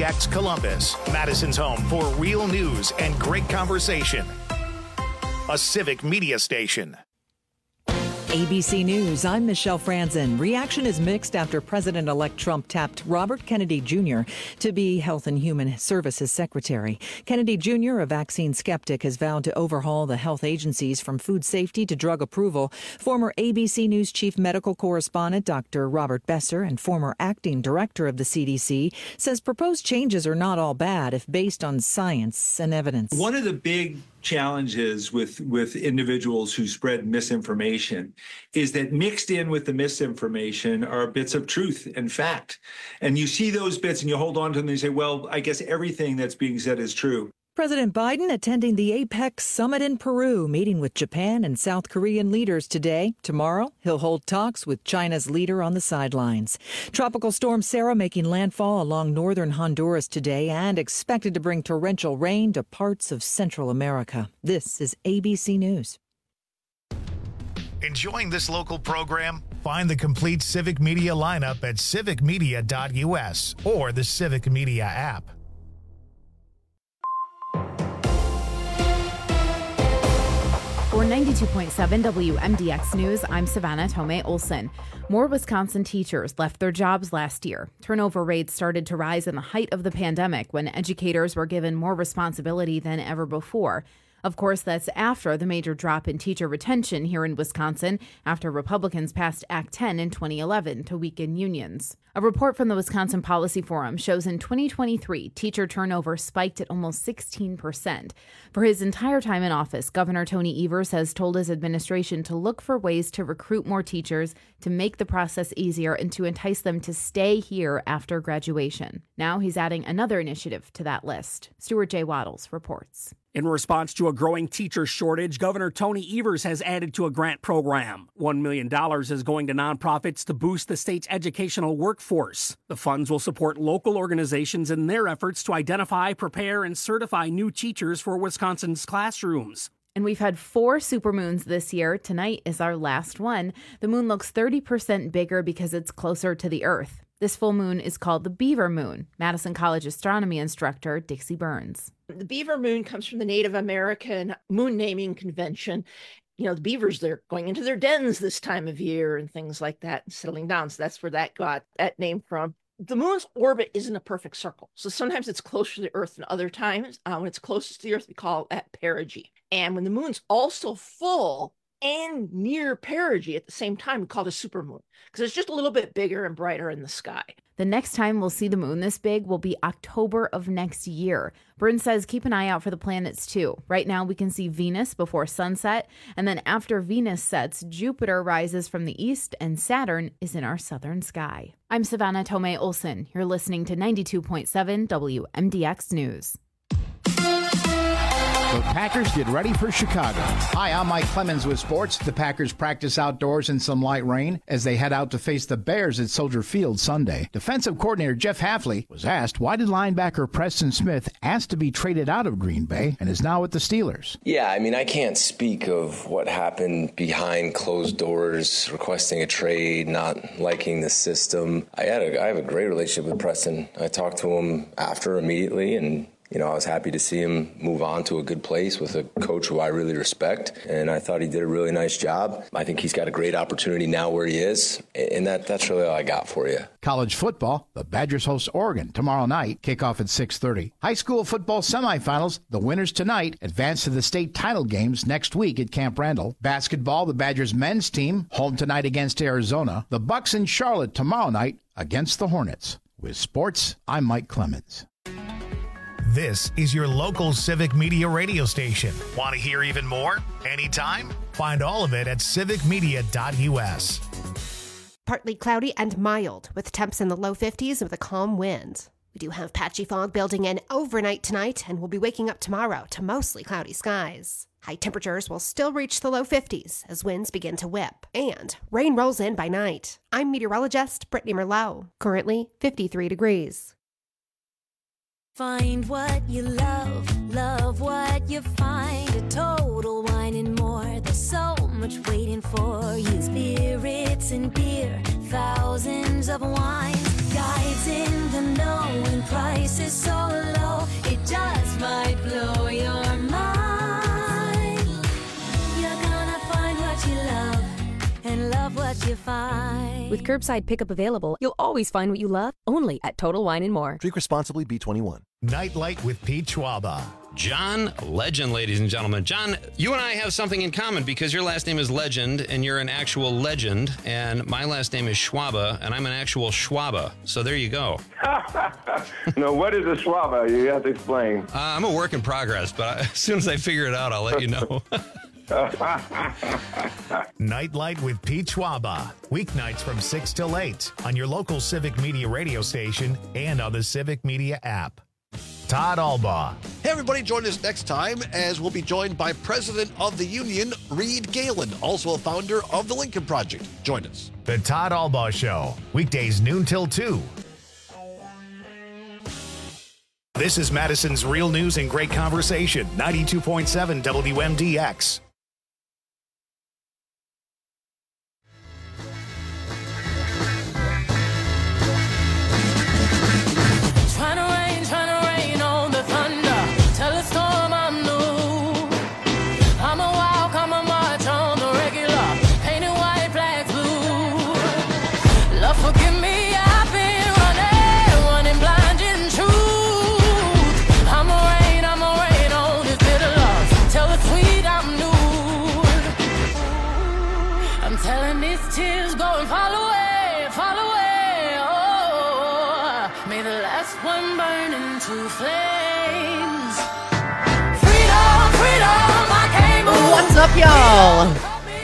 MDX Columbus, Madison's home for real news and great conversation. A Civic Media station. ABC News, I'm Michelle Franzen. Reaction is mixed after President-elect Trump tapped Robert Kennedy Jr. to be Health and Human Services Secretary. Kennedy Jr., a vaccine skeptic, has vowed to overhaul the health agencies from food safety to drug approval. Former ABC News chief medical correspondent Dr. Robert Besser and former acting director of the CDC says proposed changes are not all bad if based on science and evidence. One of the big challenges with individuals who spread misinformation is that mixed in with the misinformation are bits of truth and fact. And you see those bits and you hold on to them and you say, well, I guess everything that's being said is true. President Biden attending the APEC summit in Peru, meeting with Japan and South Korean leaders today. Tomorrow, he'll hold talks with China's leader on the sidelines. Tropical storm Sarah making landfall along northern Honduras today and expected to bring torrential rain to parts of Central America. This is ABC News. Enjoying this local program? Find the complete Civic Media lineup at civicmedia.us or the Civic Media app. For 92.7 WMDX News, I'm Savannah Tomei Olson. More Wisconsin teachers left their jobs last year. Turnover rates started to rise in the height of the pandemic when educators were given more responsibility than ever before. Of course, that's after the major drop in teacher retention here in Wisconsin after Republicans passed Act 10 in 2011 to weaken unions. A report from the Wisconsin Policy Forum shows in 2023, teacher turnover spiked at almost 16%. For his entire time in office, Governor Tony Evers has told his administration to look for ways to recruit more teachers, to make the process easier, and to entice them to stay here after graduation. Now he's adding another initiative to that list. Stuart J. Waddles reports. In response to a growing teacher shortage, Governor Tony Evers has added to a grant program. $1 million is going to nonprofits to boost the state's educational workforce. The funds will support local organizations in their efforts to identify, prepare, and certify new teachers for Wisconsin's classrooms. And we've had 4 supermoons this year. Tonight is our last one. The moon looks 30% bigger because it's closer to the Earth. This full moon is called the Beaver Moon. Madison College astronomy instructor Dixie Burns. The Beaver Moon comes from the Native American moon naming convention. You know, the beavers, they're going into their dens this time of year and things like that and settling down. So that's where that got that name from. The moon's orbit isn't a perfect circle. So sometimes it's closer to the Earth than other times. When it's closest to the Earth, we call that perigee. And when the moon's also full and near perigee at the same time, we call it a supermoon because it's just a little bit bigger and brighter in the sky. The next time we'll see the moon this big will be October of next year. Burns says keep an eye out for the planets too. Right now we can see Venus before sunset, and then after Venus sets, Jupiter rises from the east and Saturn is in our southern sky. I'm Savannah Tomei Olson. You're listening to 92.7 WMDX News. The Packers get ready for Chicago. Hi, I'm Mike Clemens with sports. The Packers practice outdoors in some light rain as they head out to face the Bears at Soldier Field Sunday. Defensive coordinator Jeff Hafley was asked why did linebacker Preston Smith ask to be traded out of Green Bay and is now with the Steelers. Yeah, I mean, I can't speak of what happened behind closed doors, requesting a trade, not liking the system. I have a great relationship with Preston. I talked to him after immediately, and I was happy to see him move on to a good place with a coach who I really respect, and I thought he did a really nice job. I think he's got a great opportunity now where he is, and that's really all I got for you. College football, the Badgers host Oregon tomorrow night, kickoff at 6:30. High school football semifinals, the winners tonight advance to the state title games next week at Camp Randall. Basketball, the Badgers men's team, home tonight against Arizona. The Bucks in Charlotte tomorrow night against the Hornets. With sports, I'm Mike Clemens. This is your local Civic Media radio station. Want to hear even more? Anytime? Find all of it at civicmedia.us. Partly cloudy and mild, with temps in the low 50s with a calm wind. We do have patchy fog building in overnight tonight, and we'll be waking up tomorrow to mostly cloudy skies. High temperatures will still reach the low 50s as winds begin to whip, and rain rolls in by night. I'm meteorologist Brittany Merlot, currently 53 degrees. Find what you love what you find. A Total Wine and More. There's so much waiting for you. Spirits and beer, thousands of wines. guides in the know when price is so low. It just might blow your mind. You're gonna find what you love and love what you find. With curbside pickup available, you'll always find what you love, only at Total Wine & More. Drink responsibly, B21. Nightlight with Pete Schwaba. John Legend, ladies and gentlemen. John, you and I have something in common because your last name is Legend and you're an actual legend, and my last name is Schwaba and I'm an actual Schwaba. So there you go. No, what is a Schwaba? You have to explain. I'm a work in progress, but as soon as I figure it out, I'll let you know. Nightlight with Pete Schwaba. Weeknights from 6 till 8 on your local Civic Media radio station and on the Civic Media app. Todd Albaugh. Hey, everybody, join us next time as we'll be joined by President of the Union, Reed Galen, also a founder of the Lincoln Project. Join us. The Todd Albaugh Show. Weekdays noon till 2. This is Madison's Real News and Great Conversation, 92.7 WMDX. Trying to rain on the thunder. Tell a storm I'm new. I'm a walk, I'm a march on the regular. Painted white flags blue. Love, forgive me, I've been running blind in truth. I'm a rain on this bitter love. Tell the sweet I'm new. I'm telling these tears go and fall away, fall away. May the last one burn into flames. Freedom, freedom, I came away. What's up, y'all?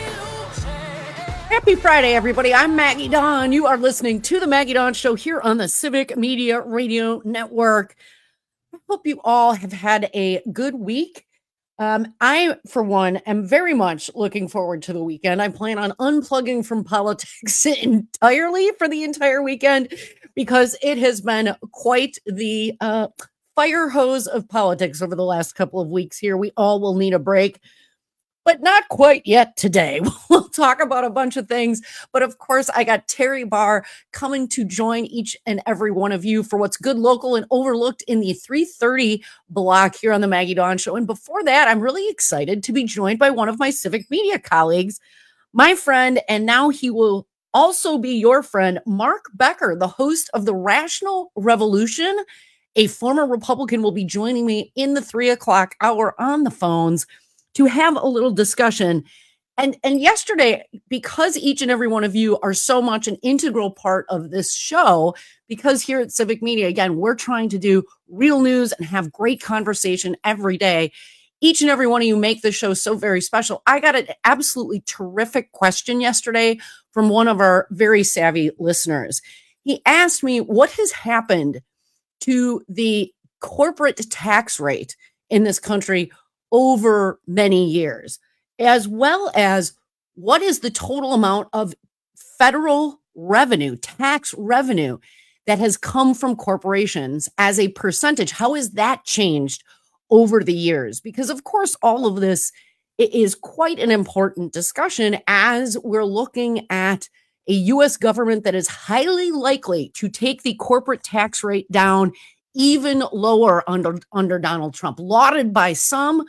Happy Friday, everybody. I'm Maggie Dawn. You are listening to the Maggie Dawn Show here on the Civic Media Radio Network. I hope you all have had a good week. I, for one, am very much looking forward to the weekend. I plan on unplugging from politics entirely for the entire weekend because it has been quite the fire hose of politics over the last couple of weeks here. We all will need a break, but not quite yet today. We'll talk about a bunch of things, but of course, I got Terry Barr coming to join each and every one of you for what's good, local, and overlooked in the 3:30 block here on the Maggie Dawn Show. And before that, I'm really excited to be joined by one of my Civic Media colleagues, my friend, and now he will also be your friend, Mark Becker, the host of The Rational Revolution. A former Republican will be joining me in the 3 o'clock hour on the phones to have a little discussion. And yesterday, because each and every one of you are so much an integral part of this show, because here at Civic Media, again, we're trying to do real news and have great conversation every day. Each and every one of you make this show so very special. I got an absolutely terrific question yesterday from one of our very savvy listeners. He asked me what has happened to the corporate tax rate in this country over many years, as well as what is the total amount of federal revenue, tax revenue that has come from corporations as a percentage. How has that changed over the years? Because of course, all of this is quite an important discussion as we're looking at a U.S. government that is highly likely to take the corporate tax rate down even lower under Donald Trump, lauded by some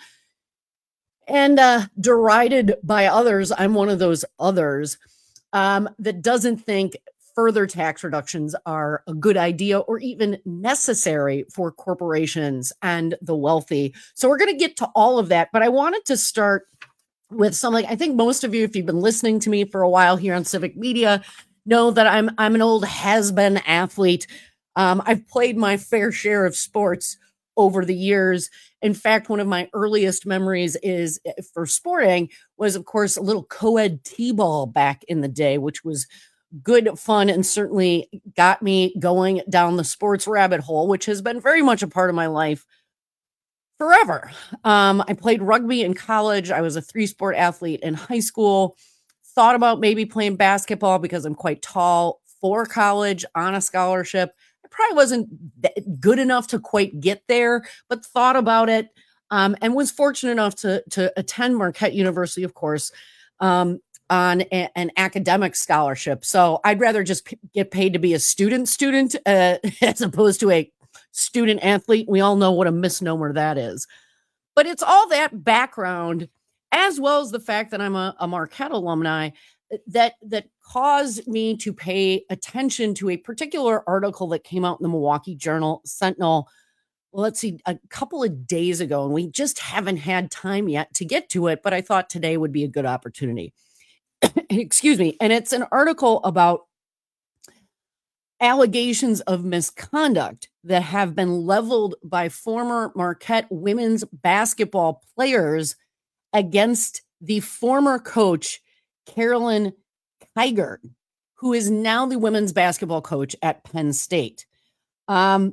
and derided by others. I'm one of those others that doesn't think further tax reductions are a good idea or even necessary for corporations and the wealthy. So we're going to get to all of that, but I wanted to start with something. I think most of you, if you've been listening to me for a while here on Civic Media, know that I'm an old has-been athlete. I've played my fair share of sports over the years. In fact, one of my earliest memories is for sporting was, of course, a little co-ed t-ball back in the day, which was good fun and certainly got me going down the sports rabbit hole, which has been very much a part of my life forever. I played rugby in college. I was a 3-sport athlete in high school. Thought about maybe playing basketball because I'm quite tall for college on a scholarship. I probably wasn't good enough to quite get there, but thought about it and was fortunate enough to attend Marquette University, of course. on an academic scholarship. So I'd rather just get paid to be a student as opposed to a student athlete. We all know what a misnomer that is. But it's all that background, as well as the fact that I'm a Marquette alumni, that caused me to pay attention to a particular article that came out in the Milwaukee Journal Sentinel, let's see, a couple of days ago, and we just haven't had time yet to get to it, but I thought today would be a good opportunity. Excuse me. And it's an article about allegations of misconduct that have been leveled by former Marquette women's basketball players against the former coach, Carolyn Kiger, who is now the women's basketball coach at Penn State. And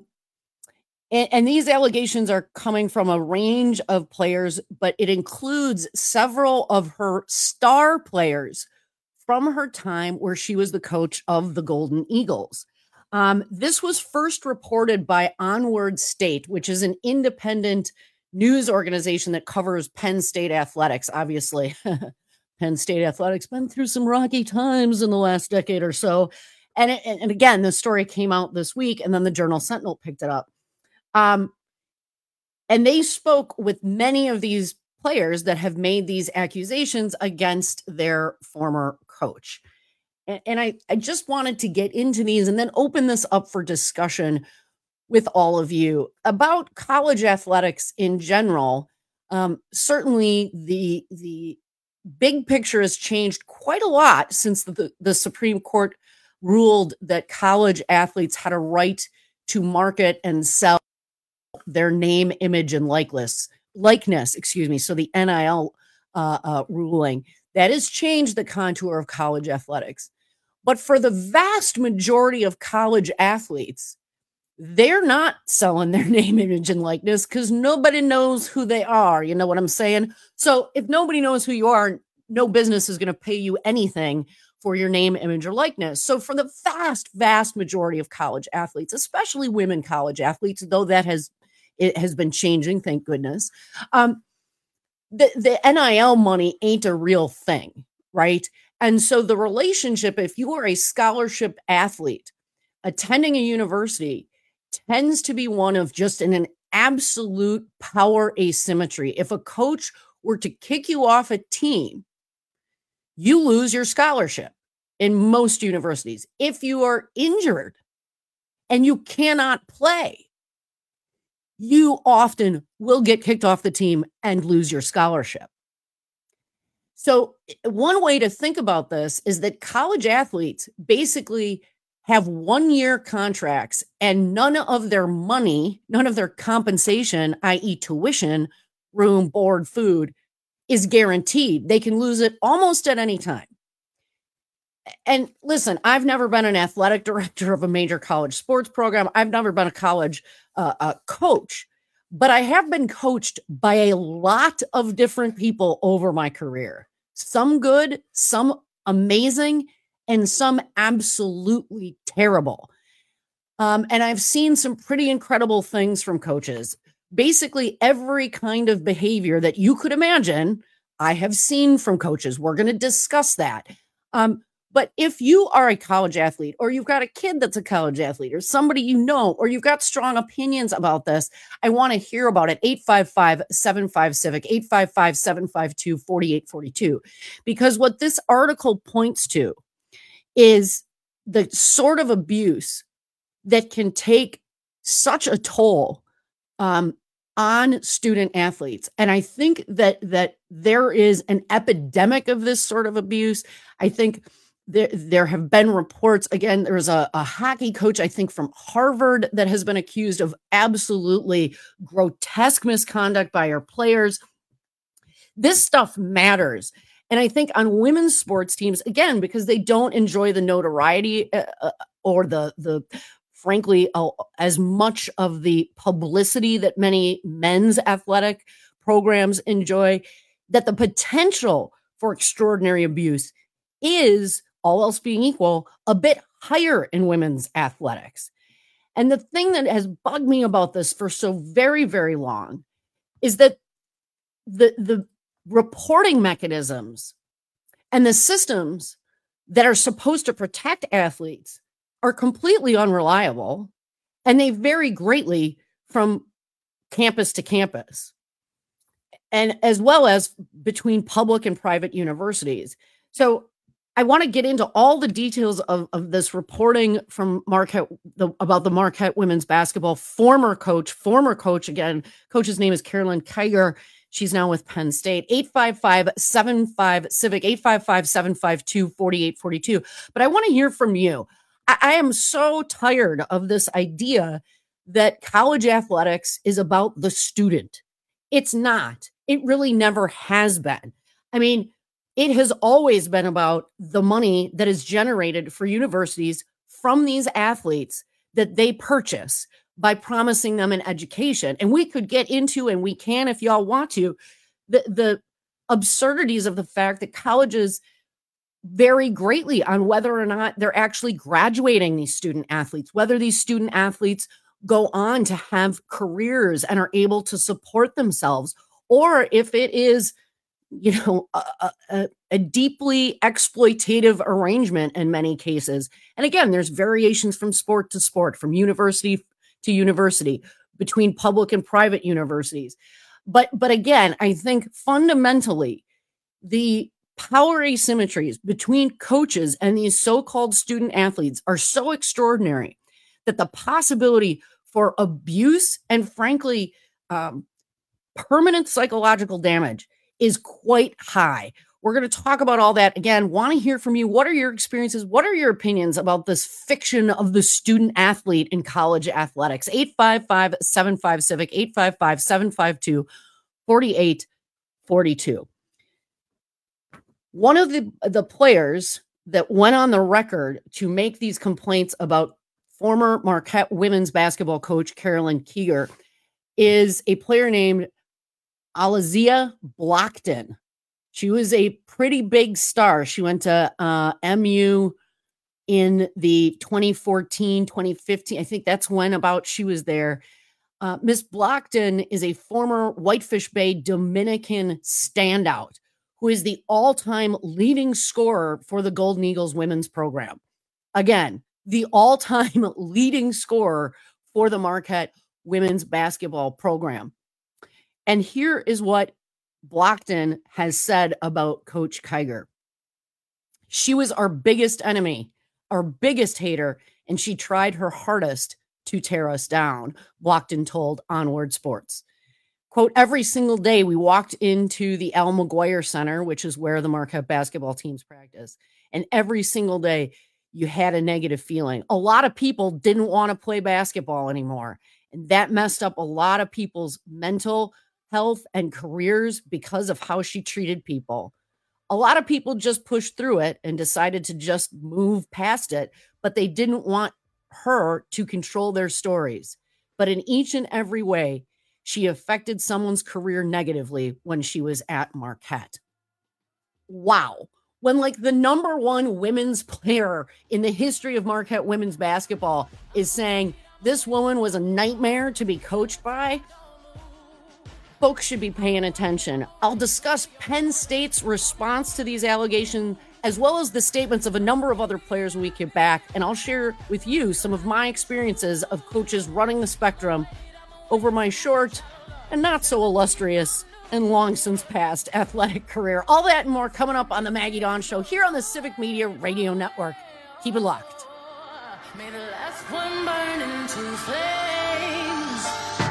these allegations are coming from a range of players, but it includes several of her star players from her time where she was the coach of the Golden Eagles. This was first reported by Onward State, which is an independent news organization that covers Penn State athletics. Obviously, Penn State athletics been through some rocky times in the last decade or so. And again, the story came out this week, and then the Journal Sentinel picked it up. And they spoke with many of these players that have made these accusations against their former coach. And I just wanted to get into these and then open this up for discussion with all of you about college athletics in general. Certainly the big picture has changed quite a lot since the Supreme Court ruled that college athletes had a right to market and sell their name, image, and likeness. So the NIL ruling that has changed the contour of college athletics. But for the vast majority of college athletes, they're not selling their name, image, and likeness because nobody knows who they are. You know what I'm saying? So if nobody knows who you are, no business is going to pay you anything for your name, image, or likeness. So for the vast majority of college athletes, especially women college athletes, though it has been changing, thank goodness, the NIL money ain't a real thing, right? And so the relationship, if you are a scholarship athlete attending a university, tends to be one of just an absolute power asymmetry. If a coach were to kick you off a team, you lose your scholarship in most universities. If you are injured and you cannot play, you often will get kicked off the team and lose your scholarship. So one way to think about this is that college athletes basically have 1-year contracts and none of their money, none of their compensation, i.e. tuition, room, board, food, is guaranteed. They can lose it almost at any time. And listen, I've never been an athletic director of a major college sports program. I've never been a college coach, but I have been coached by a lot of different people over my career. Some good, some amazing, and some absolutely terrible. And I've seen some pretty incredible things from coaches. Basically, every kind of behavior that you could imagine, I have seen from coaches. We're going to discuss that. But if you are a college athlete, or you've got a kid that's a college athlete, or somebody you know, or you've got strong opinions about this, I want to hear about it. 855-75-CIVIC, 855-752-4842. Because what this article points to is the sort of abuse that can take such a toll on student athletes. And I think that there is an epidemic of this sort of abuse. I think there have been reports. Again, there's a hockey coach, I think, from Harvard that has been accused of absolutely grotesque misconduct by her players. This stuff matters. And I think on women's sports teams, again, because they don't enjoy the notoriety or the frankly, as much of the publicity that many men's athletic programs enjoy, that the potential for extraordinary abuse is, all else being equal, a bit higher in women's athletics. And the thing that has bugged me about this for so very, very long is that the reporting mechanisms And the systems that are supposed to protect athletes are completely unreliable, and they vary greatly from campus to campus, and as well as between public and private universities. So I want to get into all the details of this reporting from Marquette about the Marquette women's basketball former coach again. Coach's name is Carolyn Kiger. She's now with Penn State. 855-75-CIVIC, 855-752-4842. But I want to hear from you. I am so tired of this idea that college athletics is about the student. It's not. It really never has been. I mean, it has always been about the money that is generated for universities from these athletes that they purchase by promising them an education. And we could get into, and we can if y'all want to, the absurdities of the fact that colleges vary greatly on whether or not they're actually graduating these student athletes, whether these student athletes go on to have careers and are able to support themselves, or if it is, a deeply exploitative arrangement in many cases. And again, there's variations from sport to sport, from university to university, between public and private universities. But again, I think fundamentally the power asymmetries between coaches and these so-called student athletes are so extraordinary that the possibility for abuse and, frankly, permanent psychological damage is quite high. We're going to talk about all that. Again, want to hear from you. What are your experiences? What are your opinions about this fiction of the student athlete in college athletics? 855-75-CIVIC, 855-752-4842. One of the players that went on the record to make these complaints about former Marquette women's basketball coach Carolyn Kiger is a player named Alizia Blockton. She was a pretty big star. She went to MU in the 2014, 2015. I think that's when about she was there. Miss Blockton is a former Whitefish Bay Dominican standout who is the all-time leading scorer for the Golden Eagles women's program. Again, the all-time leading scorer for the Marquette women's basketball program. And here is what Blockton has said about Coach Kiger. She was our biggest enemy, our biggest hater, and she tried her hardest to tear us down, Blockton told Onward Sports. Quote, every single day we walked into the Al McGuire Center, which is where the Marquette basketball teams practice, and every single day you had a negative feeling. A lot of people didn't want to play basketball anymore, and that messed up a lot of people's mental health and careers because of how she treated people. A lot of people just pushed through it and decided to just move past it, but they didn't want her to control their stories. But in each and every way, she affected someone's career negatively when she was at Marquette. Wow. When like the number one women's player in the history of Marquette women's basketball is saying this woman was a nightmare to be coached by, folks should be paying attention. I'll discuss Penn State's response to these allegations, as well as the statements of a number of other players when we get back. And I'll share with you some of my experiences of coaches running the spectrum over my short and not so illustrious and long since past athletic career. All that and more coming up on the Maggie Dawn Show here on the Civic Media Radio Network. Keep it locked. May the last one burn into flames.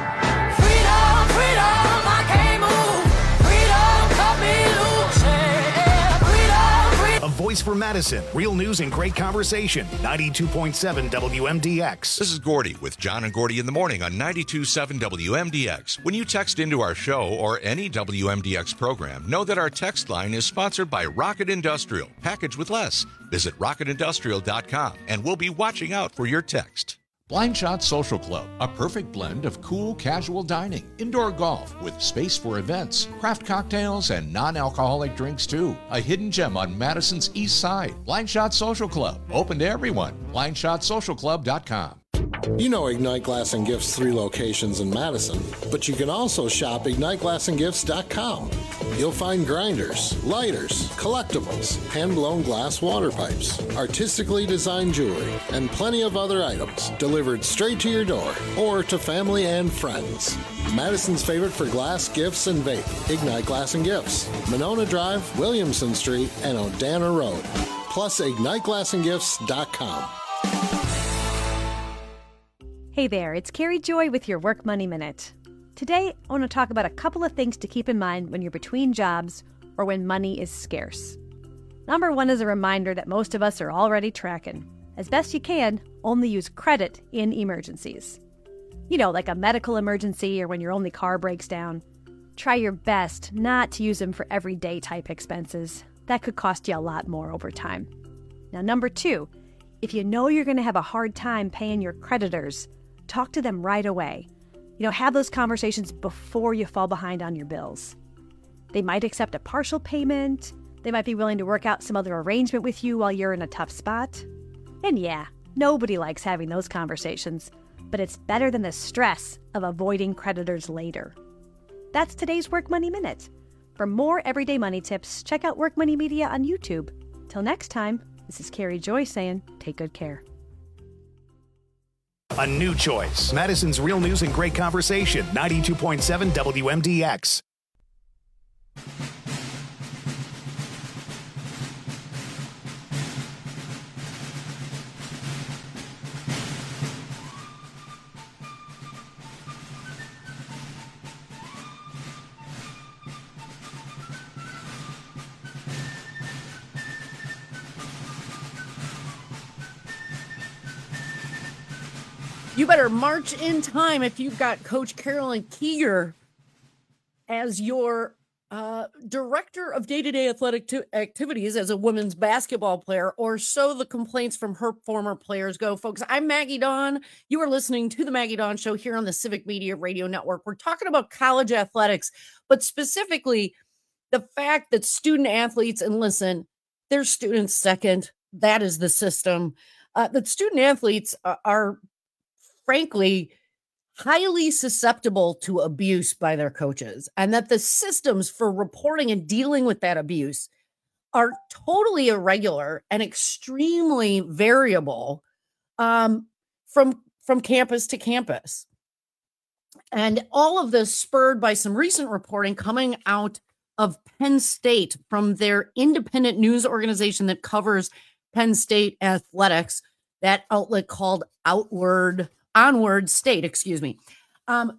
Freedom, I can't move. Freedom, cut me loose. Yeah, freedom. A voice for Madison. Real news and great conversation. 92.7 WMDX. This is Gordy with John and Gordy in the morning on 92.7 WMDX. When you text into our show or any WMDX program, know that our text line is sponsored by Rocket Industrial. Package with less. Visit rocketindustrial.com and we'll be watching out for your text. Blind Shot Social Club, a perfect blend of cool, casual dining, indoor golf with space for events, craft cocktails, and non-alcoholic drinks too. A hidden gem on Madison's East Side. Blind Shot Social Club, open to everyone. BlindShotSocialClub.com. You know Ignite Glass and Gifts' 3 locations in Madison, but you can also shop IgniteGlassandGifts.com. You'll find grinders, lighters, collectibles, hand-blown glass water pipes, artistically designed jewelry, and plenty of other items delivered straight to your door or to family and friends. Madison's favorite for glass, gifts, and vape, Ignite Glass and Gifts, Monona Drive, Williamson Street, and Odana Road. Plus, IgniteGlassandGifts.com. Hey there, it's Carrie Joy with your Work Money Minute. Today, I want to talk about a couple of things to keep in mind when you're between jobs or when money is scarce. Number one is a reminder that most of us are already tracking. As best you can, only use credit in emergencies. You know, like a medical emergency or when your only car breaks down. Try your best not to use them for everyday type expenses. That could cost you a lot more over time. Now, number two, if you know you're going to have a hard time paying your creditors, talk to them right away. Have those conversations before you fall behind on your bills. They might accept a partial payment. They might be willing to work out some other arrangement with you while you're in a tough spot. And yeah, nobody likes having those conversations, but it's better than the stress of avoiding creditors later. That's today's Work Money Minute. For more everyday money tips, check out Work Money Media on YouTube. Till next time, this is Carrie Joy saying, take good care. A new choice. Madison's Real News and Great Conversation, 92.7 WMDX. You better march in time if you've got Coach Carolyn Kieger as your director of day-to-day athletic activities as a women's basketball player, or so the complaints from her former players go. Folks, I'm Maggie Dawn. You are listening to the Maggie Dawn Show here on the Civic Media Radio Network. We're talking about college athletics, but specifically the fact that student athletes, and listen, they're students second. That is the system. That student athletes are frankly, highly susceptible to abuse by their coaches, and that the systems for reporting and dealing with that abuse are totally irregular and extremely variable from campus to campus. And all of this spurred by some recent reporting coming out of Penn State from their independent news organization that covers Penn State athletics, that outlet called Onward State, excuse me. Coach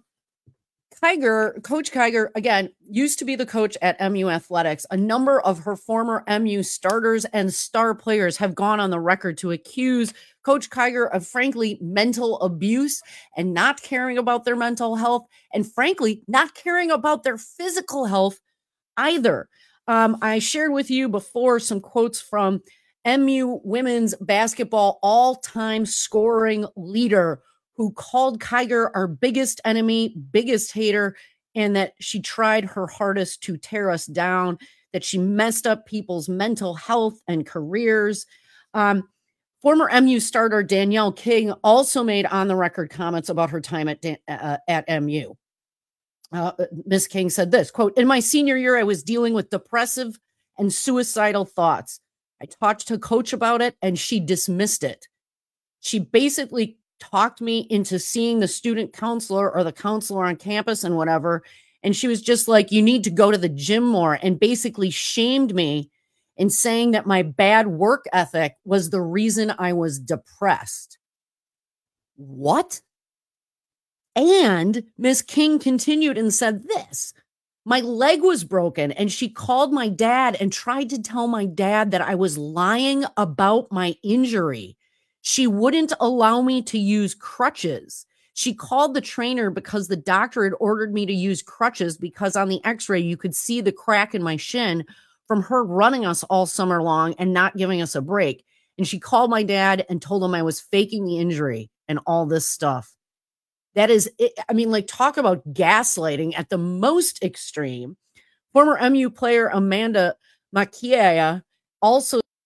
Kiger, again, used to be the coach at MU Athletics. A number of her former MU starters and star players have gone on the record to accuse Coach Kiger of, frankly, mental abuse and not caring about their mental health, and frankly, not caring about their physical health either. I shared with you before some quotes from MU women's basketball all-time scoring leader, who called Kiger our biggest enemy, biggest hater, and that she tried her hardest to tear us down, that she messed up people's mental health and careers. Former MU starter Danielle King also made on-the-record comments about her time at MU. Ms. King said this, quote, "In my senior year, I was dealing with depressive and suicidal thoughts. I talked to coach about it, and she dismissed it. She basically talked me into seeing the student counselor or the counselor on campus and whatever. And she was just like, you need to go to the gym more, and basically shamed me in saying that my bad work ethic was the reason I was depressed." What? And Miss King continued and said this, "My leg was broken, and she called my dad and tried to tell my dad that I was lying about my injury. She wouldn't allow me to use crutches. She called the trainer because the doctor had ordered me to use crutches because on the x-ray you could see the crack in my shin from her running us all summer long and not giving us a break. And she called my dad and told him I was faking the injury and all this stuff." That is, talk about gaslighting at the most extreme. Former MU player Amanda Makia also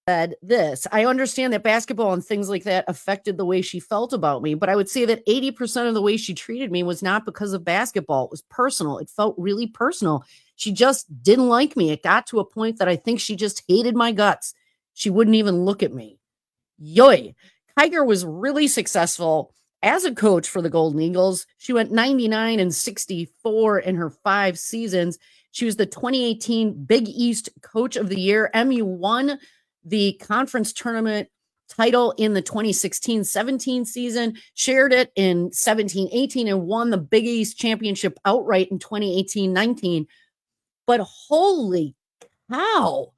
said this. I understand that basketball and things like that affected the way she felt about me, but I would say that 80% of the way she treated me was not because of basketball. It was personal. It felt really personal. She just didn't like me. It got to a point that I think she just hated my guts. She wouldn't even look at me. Yoy. Kiger was really successful as a coach for the Golden Eagles. She went 99-64 in her 5 seasons. She was the 2018 Big East Coach of the Year. MU won the conference tournament title in the 2016-17 season, shared it in 17-18, and won the Big East Championship outright in 2018-19. But holy cow,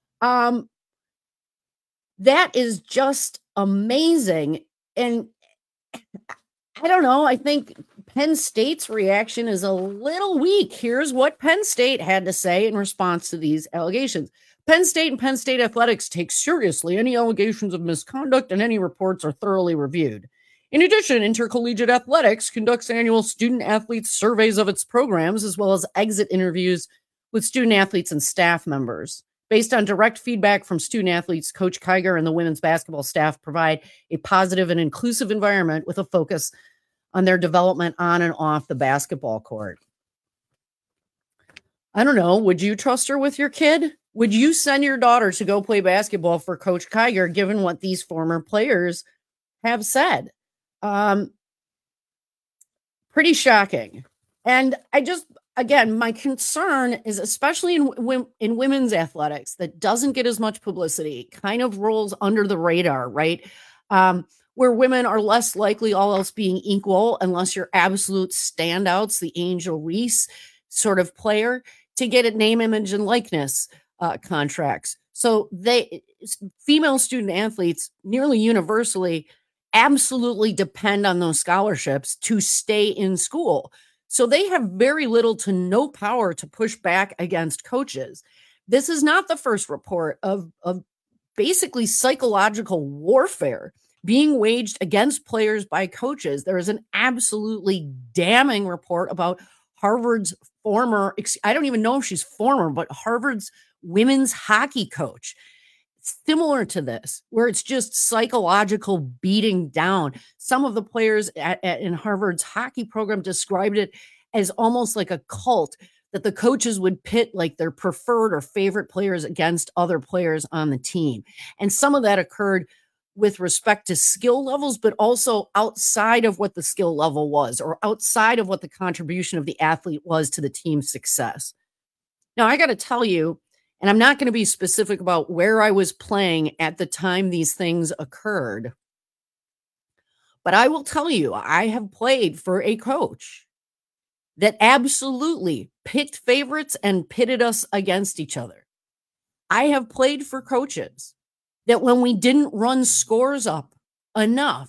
that is just amazing. And I don't know, I think Penn State's reaction is a little weak. Here's what Penn State had to say in response to these allegations. Penn State and Penn State Athletics take seriously any allegations of misconduct, and any reports are thoroughly reviewed. In addition, Intercollegiate Athletics conducts annual student-athlete surveys of its programs, as well as exit interviews with student-athletes and staff members. Based on direct feedback from student-athletes, Coach Kiger and the women's basketball staff provide a positive and inclusive environment with a focus on their development on and off the basketball court. I don't know. Would you trust her with your kid? Would you send your daughter to go play basketball for Coach Kiger, given what these former players have said? Pretty shocking. And again, my concern is, especially in women's athletics, that doesn't get as much publicity, kind of rolls under the radar, right? Where women are less likely, all else being equal, unless you're absolute standouts, the Angel Reese sort of player, to get at name, image, and likeness contracts. So female student athletes nearly universally absolutely depend on those scholarships to stay in school. So they have very little to no power to push back against coaches. This is not the first report of basically psychological warfare being waged against players by coaches. There is an absolutely damning report about Harvard's former, I don't even know if she's former, but Harvard's women's hockey coach. Similar to this, where it's just psychological beating down. Some of the players in Harvard's hockey program described it as almost like a cult, that the coaches would pit like their preferred or favorite players against other players on the team. And some of that occurred with respect to skill levels, but also outside of what the skill level was, or outside of what the contribution of the athlete was to the team's success. Now, I got to tell you, and I'm not going to be specific about where I was playing at the time these things occurred, but I will tell you, I have played for a coach that absolutely picked favorites and pitted us against each other. I have played for coaches that when we didn't run scores up enough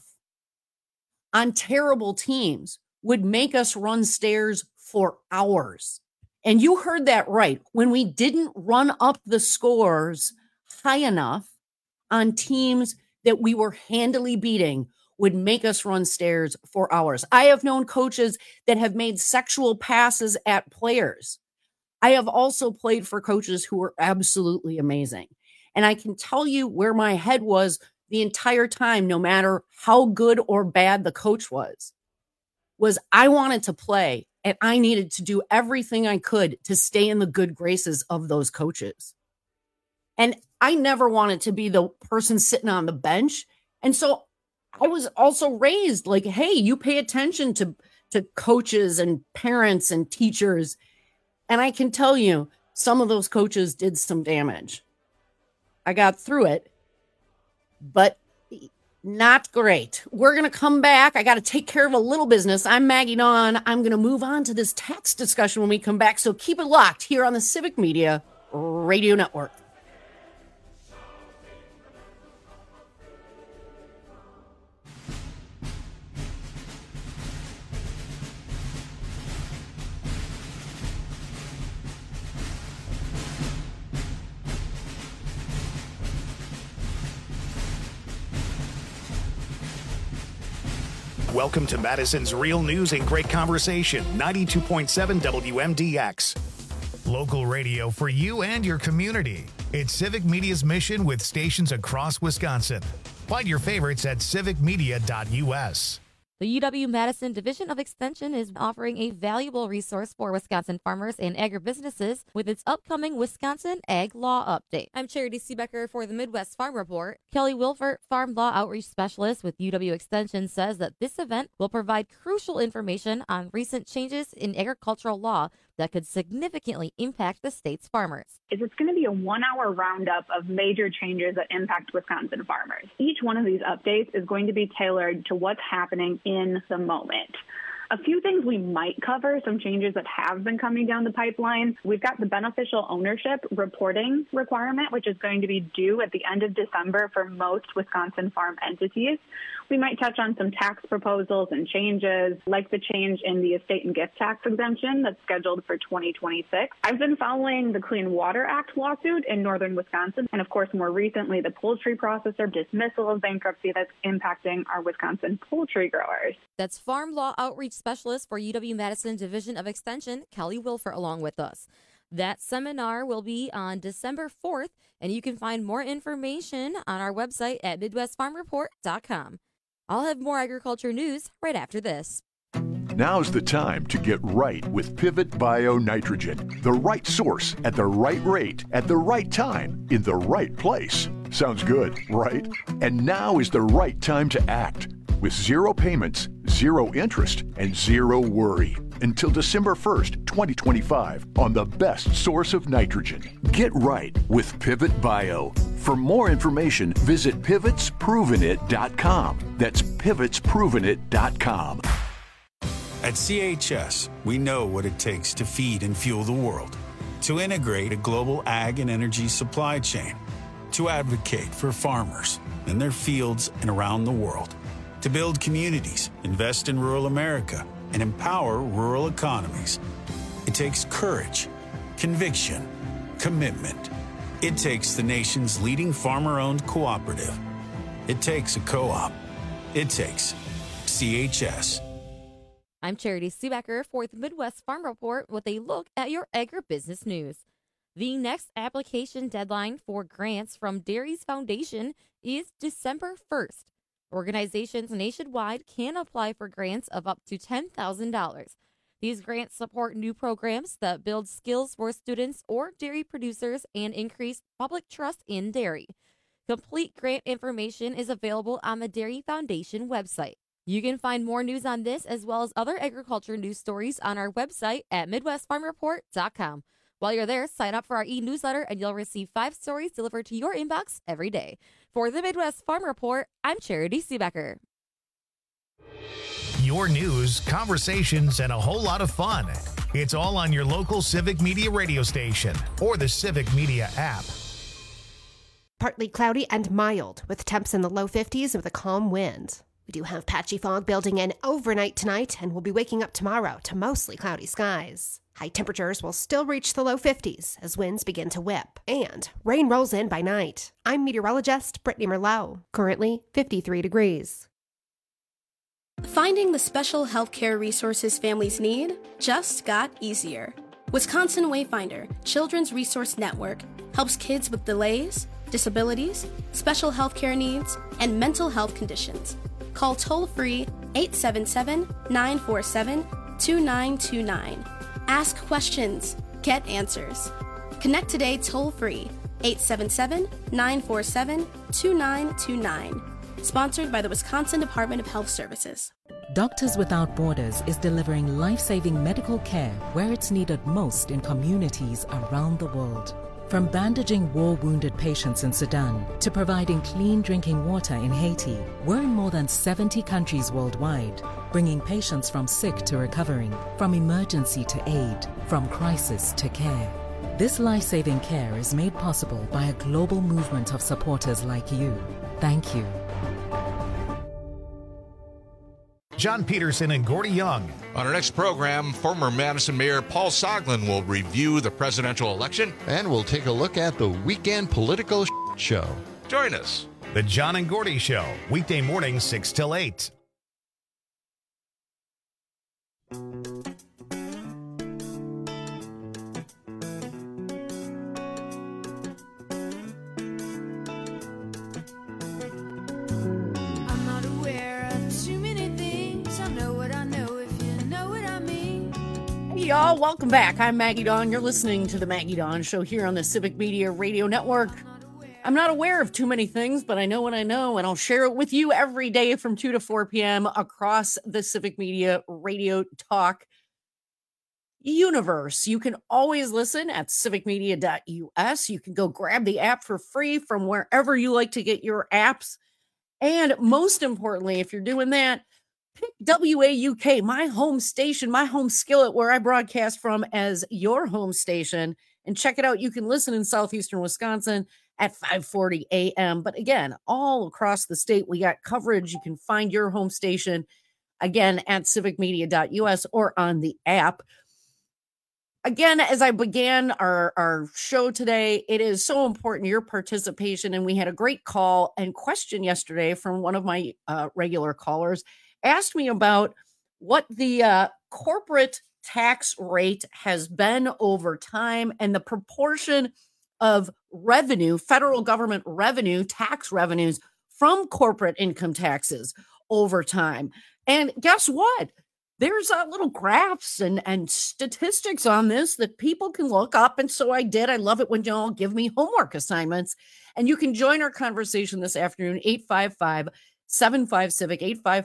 on terrible teams would make us run stairs for hours. And you heard that right. When we didn't run up the scores high enough on teams that we were handily beating would make us run stairs for hours. I have known coaches that have made sexual passes at players. I have also played for coaches who were absolutely amazing. And I can tell you where my head was the entire time, no matter how good or bad the coach was I wanted to play, and I needed to do everything I could to stay in the good graces of those coaches. And I never wanted to be the person sitting on the bench. And so I was also raised like, hey, you pay attention to coaches and parents and teachers. And I can tell you, some of those coaches did some damage. I got through it, but not great. We're going to come back. I got to take care of a little business. I'm Maggie Dawn. I'm going to move on to this tax discussion when we come back. So keep it locked here on the Civic Media Radio Network. Welcome to Madison's Real News and Great Conversation, 92.7 WMDX. Local radio for you and your community. It's Civic Media's mission with stations across Wisconsin. Find your favorites at civicmedia.us. The UW-Madison Division of Extension is offering a valuable resource for Wisconsin farmers and agribusinesses with its upcoming Wisconsin Ag Law Update. I'm Charity Seebecker for the Midwest Farm Report. Kelly Wilfert, Farm Law Outreach Specialist with UW Extension, says that this event will provide crucial information on recent changes in agricultural law that could significantly impact the state's farmers. It's going to be a 1-hour roundup of major changes that impact Wisconsin farmers. Each one of these updates is going to be tailored to what's happening in the moment. A few things we might cover, some changes that have been coming down the pipeline. We've got the beneficial ownership reporting requirement, which is going to be due at the end of December for most Wisconsin farm entities. We might touch on some tax proposals and changes, like the change in the estate and gift tax exemption that's scheduled for 2026. I've been following the Clean Water Act lawsuit in northern Wisconsin, and of course, more recently, the poultry processor dismissal of bankruptcy that's impacting our Wisconsin poultry growers. That's Farm Law Outreach Specialist for UW-Madison Division of Extension, Kelly Wilfert, along with us. That seminar will be on December 4th, and you can find more information on our website at MidwestFarmReport.com. I'll have more agriculture news right after this. Now's the time to get right with Pivot Bio Nitrogen. The right source at the right rate at the right time in the right place. Sounds good, right? And now is the right time to act. With zero payments, zero interest, and zero worry. Until December 1st, 2025 on the best source of nitrogen. Get right with Pivot Bio. For more information, visit pivotsprovenit.com. That's pivotsprovenit.com. At CHS, we know what it takes to feed and fuel the world, to integrate a global ag and energy supply chain, to advocate for farmers in their fields and around the world, to build communities, invest in rural America, and empower rural economies. It takes courage, conviction, commitment. It takes the nation's leading farmer-owned cooperative. It takes a co-op. It takes CHS. I'm Charity Seebecker for the Midwest Farm Report with a look at your agribusiness news. The next application deadline for grants from Dairies Foundation is December 1st. Organizations nationwide can apply for grants of up to $10,000. These grants support new programs that build skills for students or dairy producers and increase public trust in dairy. Complete grant information is available on the Dairy Foundation website. You can find more news on this as well as other agriculture news stories on our website at MidwestFarmReport.com. While you're there, sign up for our e-newsletter and you'll receive 5 stories delivered to your inbox every day. For the Midwest Farm Report, I'm Charity Seebecker. Your news, conversations, and a whole lot of fun. It's all on your local Civic Media radio station or the Civic Media app. Partly cloudy and mild, with temps in the low 50s with a calm wind. We do have patchy fog building in overnight tonight, and we'll be waking up tomorrow to mostly cloudy skies. High temperatures will still reach the low 50s as winds begin to whip, and rain rolls in by night. I'm meteorologist Brittany Merlot, currently 53 degrees. Finding the special healthcare resources families need just got easier. Wisconsin Wayfinder Children's Resource Network helps kids with delays, disabilities, special healthcare needs, and mental health conditions. Call toll-free 877-947-2929. Ask questions. Get answers. Connect today toll-free 877-947-2929. Sponsored by the Wisconsin Department of Health Services. Doctors Without Borders is delivering life-saving medical care where it's needed most in communities around the world. From bandaging war-wounded patients in Sudan to providing clean drinking water in Haiti, we're in more than 70 countries worldwide, bringing patients from sick to recovering, from emergency to aid, from crisis to care. This life-saving care is made possible by a global movement of supporters like you. Thank you. John Peterson and Gordy Young. On our next program, former Madison Mayor Paul Soglin will review the presidential election. And we'll take a look at the weekend political show. Join us. The John and Gordy Show, weekday mornings 6 till 8. y'all. Welcome back. I'm Maggie Dawn. You're listening to the Maggie Dawn Show here on the Civic Media Radio Network. I'm not aware of too many things, but I know what I know, and I'll share it with you every day from 2 to 4 p.m. across the Civic Media Radio Talk universe. You can always listen at civicmedia.us. You can go grab the app for free from wherever you like to get your apps. And most importantly, if you're doing that, pick WAUK, my home station, my home skillet, where I broadcast from, as your home station. And check it out. You can listen in southeastern Wisconsin at 5:40 a.m. But again, all across the state, we got coverage. You can find your home station, again, at civicmedia.us or on the app. Again, as I began our show today, it is so important, your participation. And we had a great call and question yesterday from one of my regular callers. Asked me about what the corporate tax rate has been over time and the proportion of revenue, federal government revenue, tax revenues from corporate income taxes over time. And guess what? There's little graphs and statistics on this that people can look up. And so I did. I love it when y'all give me homework assignments. And you can join our conversation this afternoon, 855-75-CIVIC,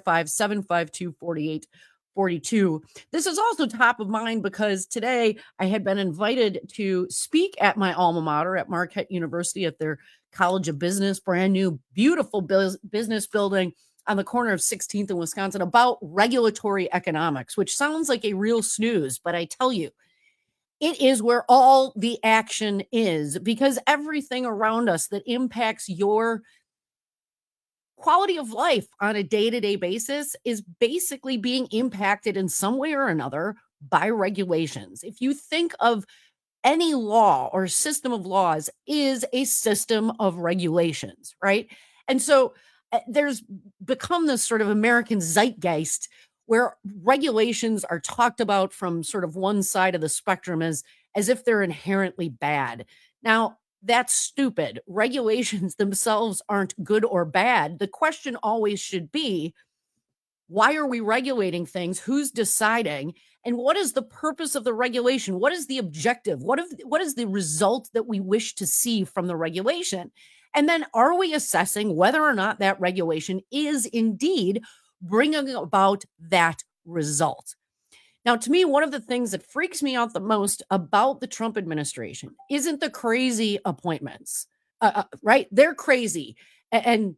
855-752-4842. This is also top of mind because today I had been invited to speak at my alma mater at Marquette University at their College of Business, brand new, beautiful business building on the corner of 16th in Wisconsin, about regulatory economics, which sounds like a real snooze, but I tell you, it is where all the action is, because everything around us that impacts your quality of life on a day-to-day basis is basically being impacted in some way or another by regulations. If you think of any law or system of laws is a system of regulations, right? And so there's become this sort of American zeitgeist where regulations are talked about from sort of one side of the spectrum as if they're inherently bad. Now, that's stupid. Regulations themselves aren't good or bad. The question always should be, why are we regulating things? Who's deciding? And what is the purpose of the regulation? What is the objective? What is the result that we wish to see from the regulation? And then are we assessing whether or not that regulation is indeed bringing about that result? Now, to me, one of the things that freaks me out the most about the Trump administration isn't the crazy appointments, right? They're crazy. And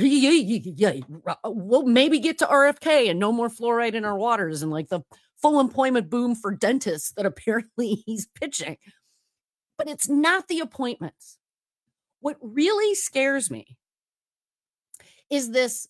we'll maybe get to RFK and no more fluoride in our waters and like the full employment boom for dentists that apparently he's pitching. But it's not the appointments. What really scares me is this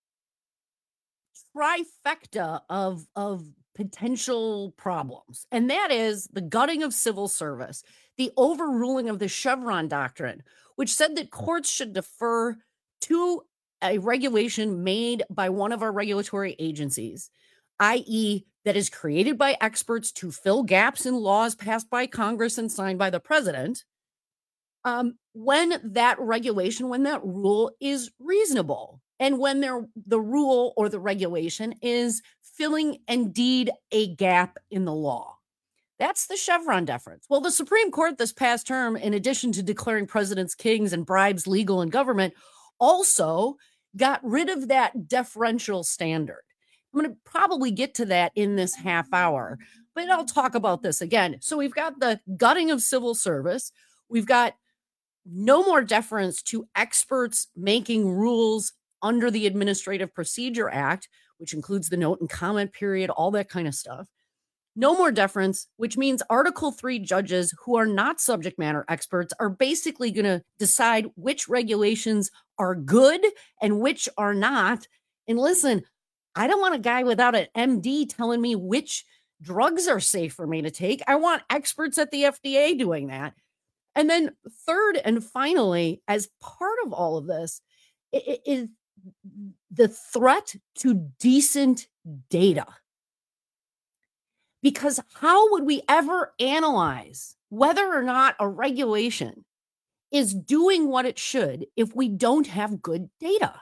trifecta of potential problems. And that is the gutting of civil service, the overruling of the Chevron doctrine, which said that courts should defer to a regulation made by one of our regulatory agencies, i.e., that is created by experts to fill gaps in laws passed by Congress and signed by the president, when that regulation, when that rule is reasonable, and when the rule or the regulation is filling indeed a gap in the law. That's the Chevron deference. Well, the Supreme Court this past term, in addition to declaring presidents kings and bribes legal in government, also got rid of that deferential standard. I'm going to probably get to that in this half hour, but I'll talk about this again. So we've got the gutting of civil service. We've got no more deference to experts making rules under the Administrative Procedure Act, which includes the note and comment period, all that kind of stuff. No more deference, which means Article 3 judges who are not subject matter experts are basically going to decide which regulations are good and which are not. And listen, I don't want a guy without an MD telling me which drugs are safe for me to take. I want experts at the FDA doing that. And then third and finally, as part of all of this, is the threat to decent data. Because how would we ever analyze whether or not a regulation is doing what it should if we don't have good data?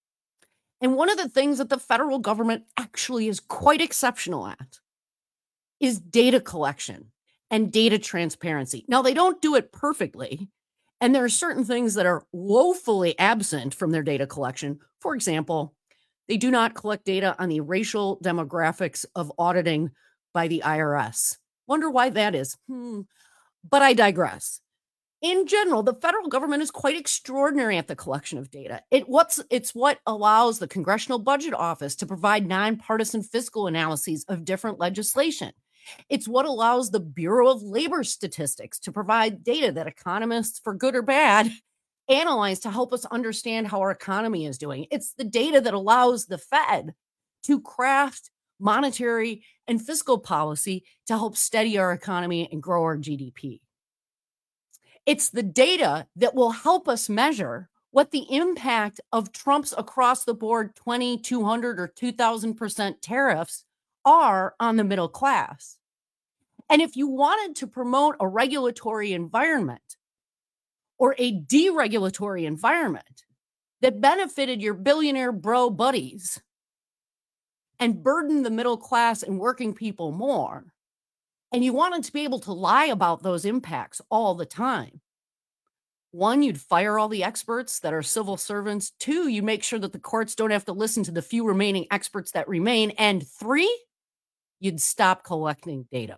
And one of the things that the federal government actually is quite exceptional at is data collection and data transparency. Now, they don't do it perfectly, and there are certain things that are woefully absent from their data collection. For example, they do not collect data on the racial demographics of auditing by the IRS. Wonder why that is. But I digress. In general, the federal government is quite extraordinary at the collection of data. It's what allows the Congressional Budget Office to provide nonpartisan fiscal analyses of different legislation. It's what allows the Bureau of Labor Statistics to provide data that economists, for good or bad, analyze to help us understand how our economy is doing. It's the data that allows the Fed to craft monetary and fiscal policy to help steady our economy and grow our GDP. It's the data that will help us measure what the impact of Trump's across-the-board 2,200 or 2,000% tariffs are on the middle class. And if you wanted to promote a regulatory environment or a deregulatory environment that benefited your billionaire bro buddies and burdened the middle class and working people more, and you wanted to be able to lie about those impacts all the time, one, you'd fire all the experts that are civil servants. Two, you make sure that the courts don't have to listen to the few remaining experts that remain. And three, you'd stop collecting data.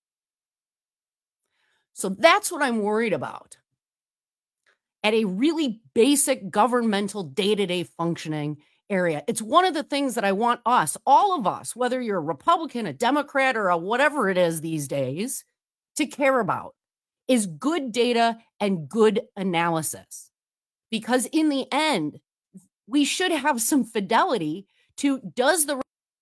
So that's what I'm worried about at a really basic governmental day-to-day functioning area. It's one of the things that I want us, all of us, whether you're a Republican, a Democrat, or a whatever it is these days, to care about, is good data and good analysis. Because in the end, we should have some fidelity to does the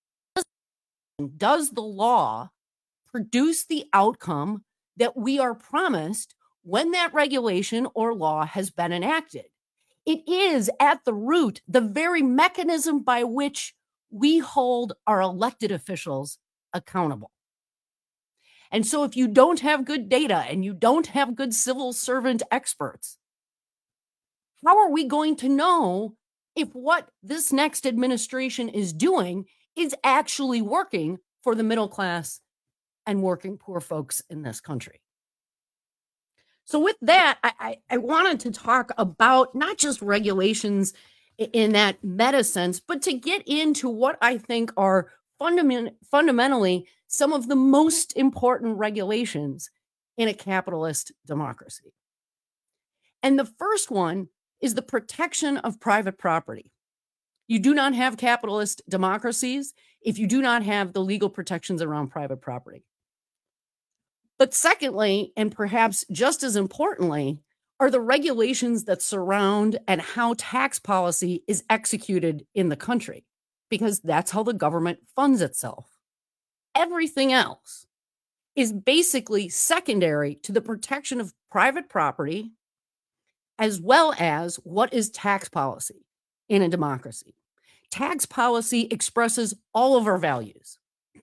law produce the outcome that we are promised when that regulation or law has been enacted. It is at the root the very mechanism by which we hold our elected officials accountable. And so if you don't have good data and you don't have good civil servant experts, how are we going to know if what this next administration is doing is actually working for the middle class and working poor folks in this country? So with that, I wanted to talk about not just regulations in that meta sense, but to get into what I think are fundamentally some of the most important regulations in a capitalist democracy. And the first one is the protection of private property. You do not have capitalist democracies if you do not have the legal protections around private property. But secondly, and perhaps just as importantly, are the regulations that surround and how tax policy is executed in the country, because that's how the government funds itself. Everything else is basically secondary to the protection of private property, as well as what is tax policy in a democracy. Tax policy expresses all of our values.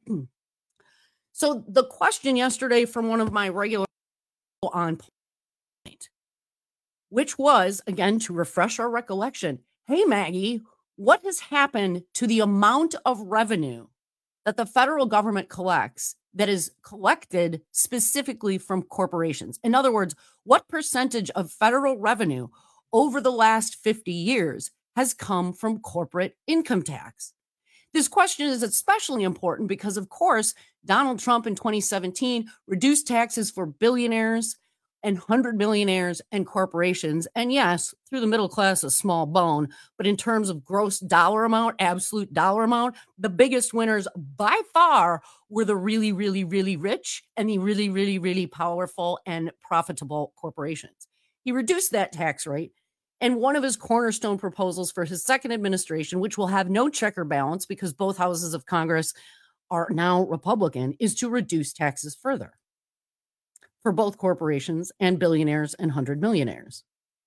So the question yesterday from one of my regular on point, which was, again, to refresh our recollection, hey, Maggie, what has happened to the amount of revenue that the federal government collects that is collected specifically from corporations? In other words, what percentage of federal revenue over the last 50 years has come from corporate income tax? This question is especially important because, of course, Donald Trump in 2017 reduced taxes for billionaires and 100 millionaires and corporations. And yes, through the middle class, a small bone. But in terms of gross dollar amount, absolute dollar amount, the biggest winners by far were the really, really, really rich and the really, really, really powerful and profitable corporations. He reduced that tax rate. And one of his cornerstone proposals for his second administration, which will have no check or balance because both houses of Congress are now Republican, is to reduce taxes further for both corporations and billionaires and 100 millionaires.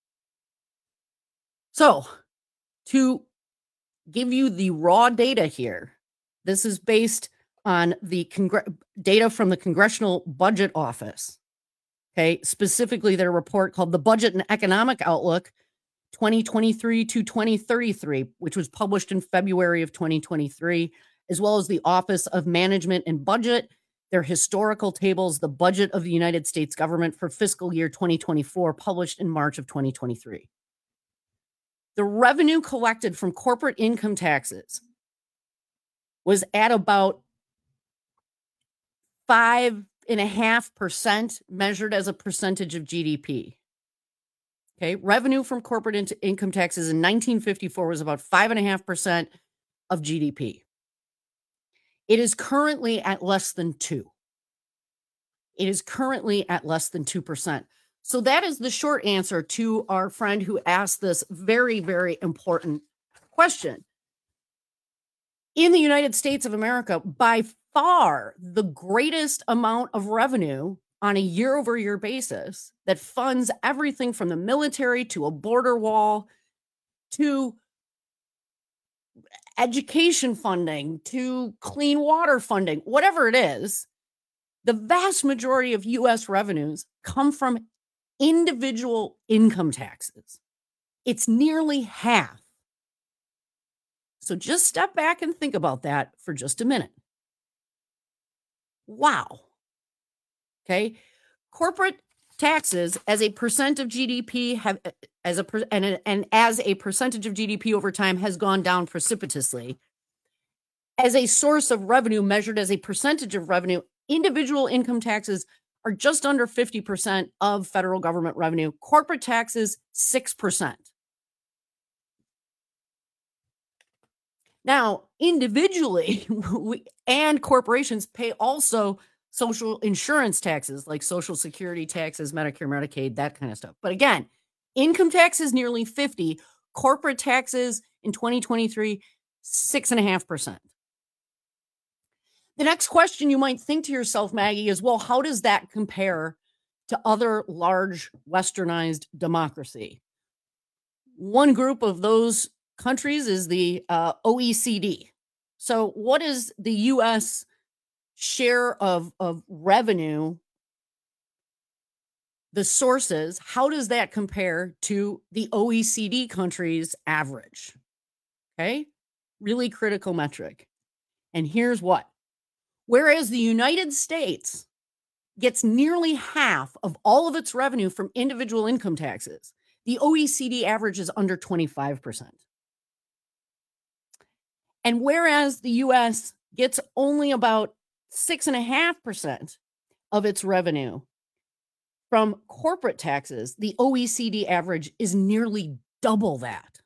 So to give you the raw data here, this is based on the data from the Congressional Budget Office. Okay, specifically their report called the Budget and Economic Outlook 2023 to 2033, which was published in February of 2023, as well as the Office of Management and Budget They're historical tables, the budget of the United States government for fiscal year 2024, published in March of 2023. The revenue collected from corporate income taxes was at about 5.5% measured as a percentage of GDP. Okay, revenue from corporate income taxes in 1954 was about 5.5% of GDP. It is currently at less than 2%. It is currently at less than 2%. So that is the short answer to our friend who asked this very, very important question. In the United States of America, by far the greatest amount of revenue on a year-over-year basis that funds everything from the military to a border wall to education funding to clean water funding, whatever it is, the vast majority of U.S. revenues come from individual income taxes. It's nearly half. So just step back and think about that for just a minute. Wow. Okay. Corporate taxes as a percent of GDP have as a percentage of GDP over time has gone down precipitously. As a source of revenue measured as a percentage of revenue, individual income taxes are just under 50% of federal government revenue. Corporate taxes, 6%. Now, individually, and corporations pay also social insurance taxes like Social Security taxes, Medicare, Medicaid, that kind of stuff. But again, income tax is nearly 50%. Corporate taxes in 2023, 6.5%. The next question you might think to yourself, Maggie, is, well, how does that compare to other large westernized democracy? One group of those countries is the OECD. So what is the U.S. share of revenue, the sources? How does that compare to the OECD countries' average? Okay, really critical metric. And here's what. Whereas the United States gets nearly half of all of its revenue from individual income taxes, the OECD average is under 25%. And whereas the U.S. gets only about 6.5% of its revenue from corporate taxes, the OECD average is nearly double that.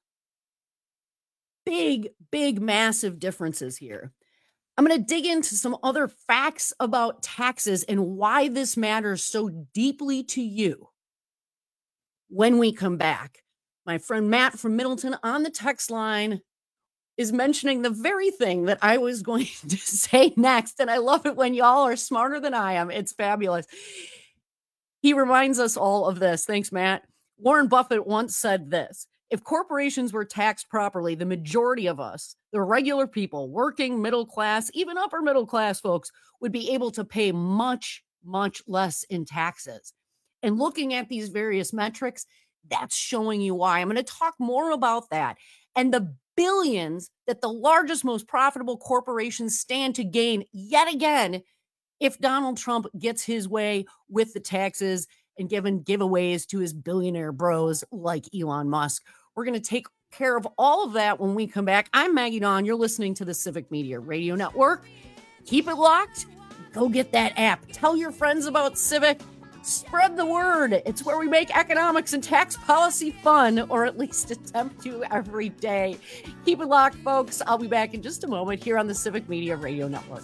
Big, massive differences here. I'm going to dig into some other facts about taxes and why this matters so deeply to you when we come back. My friend Matt from Middleton on the text line is mentioning the very thing that I was going to say next. And I love it when y'all are smarter than I am. It's fabulous. He reminds us all of this. Thanks, Matt. Warren Buffett once said this: if corporations were taxed properly, the majority of us, the regular people, working middle class, even upper middle class folks, would be able to pay much, much less in taxes. And looking at these various metrics, that's showing you why. I'm going to talk more about that and the billions that the largest, most profitable corporations stand to gain yet again if Donald Trump gets his way with the taxes and giving giveaways to his billionaire bros like Elon Musk. We're going to take care of all of that when we come back. I'm Maggie Dawn. You're listening to the Civic Media Radio Network. Keep it locked. Go get that app. Tell your friends about Civic. Spread the word. It's where we make economics and tax policy fun, or at least attempt to every day. Keep it locked, folks. I'll be back in just a moment here on the Civic Media Radio Network.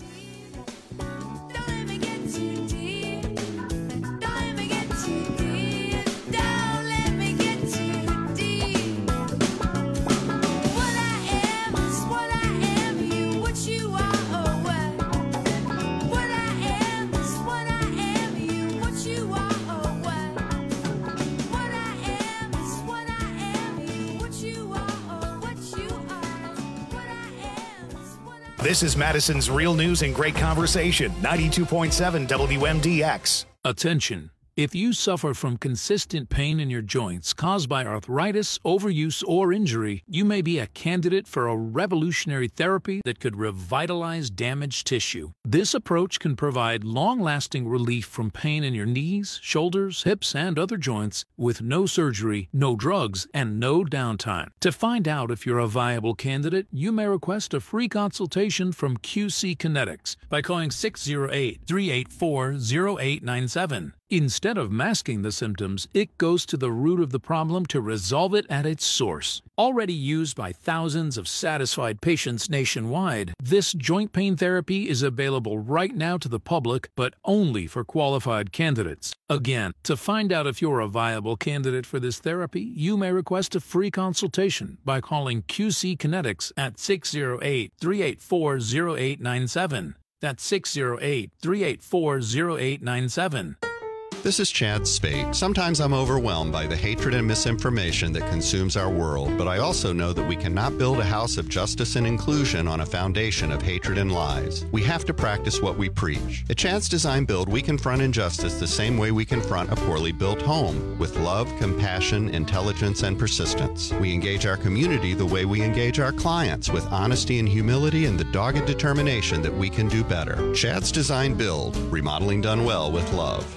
This is Madison's Real News and Great Conversation, 92.7 WMDX. Attention. If you suffer from consistent pain in your joints caused by arthritis, overuse, or injury, you may be a candidate for a revolutionary therapy that could revitalize damaged tissue. This approach can provide long-lasting relief from pain in your knees, shoulders, hips, and other joints with no surgery, no drugs, and no downtime. To find out if you're a viable candidate, you may request a free consultation from QC Kinetics by calling 608-384-0897. Instead of masking the symptoms, it goes to the root of the problem to resolve it at its source. Already used by thousands of satisfied patients nationwide, this joint pain therapy is available right now to the public, but only for qualified candidates. Again, to find out if you're a viable candidate for this therapy, you may request a free consultation by calling QC Kinetics at 608-384-0897. That's 608-384-0897. This is Chad Spate. Sometimes I'm overwhelmed by the hatred and misinformation that consumes our world, but I also know that we cannot build a house of justice and inclusion on a foundation of hatred and lies. We have to practice what we preach. At Chad's Design Build, we confront injustice the same way we confront a poorly built home, with love, compassion, intelligence, and persistence. We engage our community the way we engage our clients, with honesty and humility and the dogged determination that we can do better. Chad's Design Build, remodeling done well with love.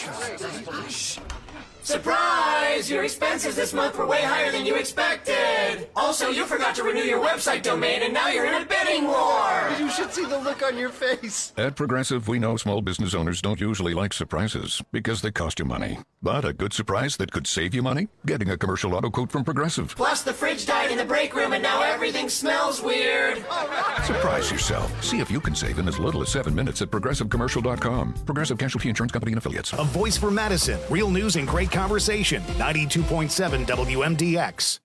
Surprise! Your expenses this month were way higher than you expected! Also, you forgot to renew your website domain and now you're in a bidding war! You should see the look on your face. At Progressive, we know small business owners don't usually like surprises because they cost you money. But a good surprise that could save you money? Getting a commercial auto quote from Progressive. Plus, the fridge died in the break room and now everything smells weird! Surprise yourself. See if you can save in as little as 7 minutes at ProgressiveCommercial.com. Progressive Casualty Insurance Company and Affiliates. A voice for Madison. Real news and great conversation. 92.7 WMDX.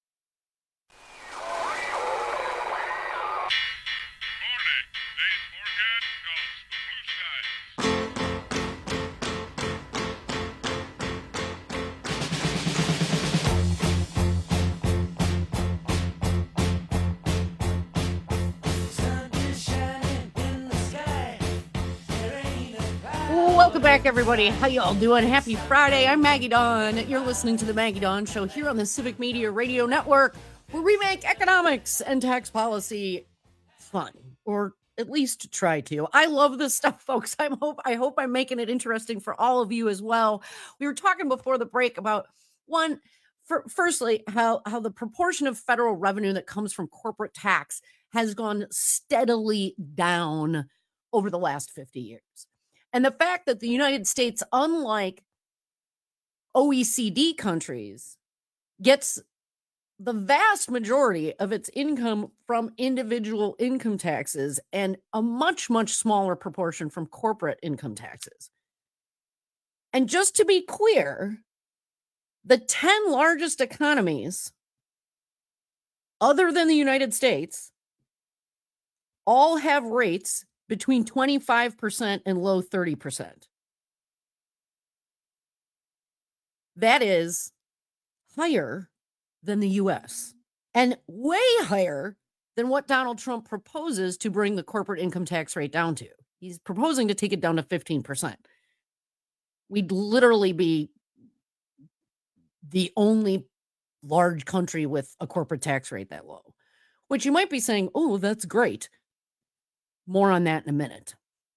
Welcome back, everybody. How y'all doing? Happy Friday. I'm Maggie Dawn. You're listening to the Maggie Dawn Show here on the Civic Media Radio Network, where we make economics and tax policy fun, or at least try to. I love this stuff, folks. I hope I'm making it interesting for all of you as well. We were talking before the break about firstly, how the proportion of federal revenue that comes from corporate tax has gone steadily down over the last 50 years. And the fact that the United States, unlike OECD countries, gets the vast majority of its income from individual income taxes and a much, much smaller proportion from corporate income taxes. And just to be clear, the 10 largest economies, other than the United States, all have rates between 25% and low 30%. That is higher than the U.S. and way higher than what Donald Trump proposes to bring the corporate income tax rate down to. He's proposing to take it down to 15%. We'd literally be the only large country with a corporate tax rate that low, which you might be saying, oh, that's great. More on that in a minute.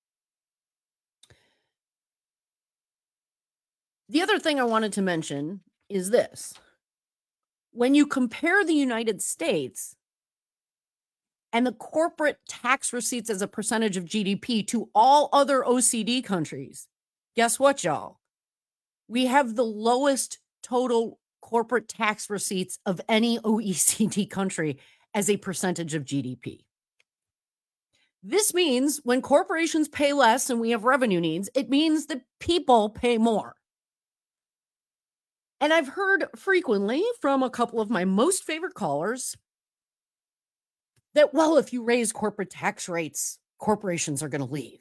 The other thing I wanted to mention is this. When you compare the United States and the corporate tax receipts as a percentage of GDP to all other OECD countries, guess what, y'all? We have the lowest total corporate tax receipts of any OECD country as a percentage of GDP. This means when corporations pay less and we have revenue needs, it means that people pay more. And I've heard frequently from a couple of my most favorite callers that, well, if you raise corporate tax rates, corporations are going to leave.